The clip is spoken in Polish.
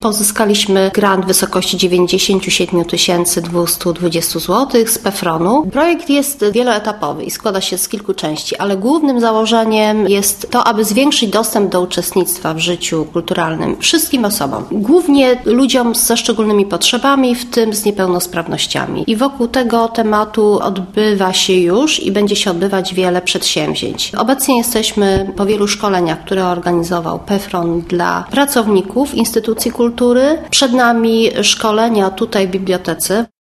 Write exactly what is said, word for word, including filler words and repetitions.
Pozyskaliśmy grant w wysokości dziewięćdziesiąt siedem tysięcy dwieście dwadzieścia złotych z PEFRON-u. Projekt jest wieloetapowy i składa się z kilku części, ale głównym założeniem jest to, aby zwiększyć dostęp do uczestnictwa w życiu kulturalnym wszystkim osobom. Głównie ludziom ze szczególnymi potrzebami, w tym z niepełnosprawnościami. I wokół tego tematu odbywa się już i będzie się odbywać wiele przedsięwzięć. Obecnie jesteśmy po wielu szkoleniach, które organizował PEFRON dla pracowników instytucji kultury. Przed nami szkolenia tutaj w bibliotece.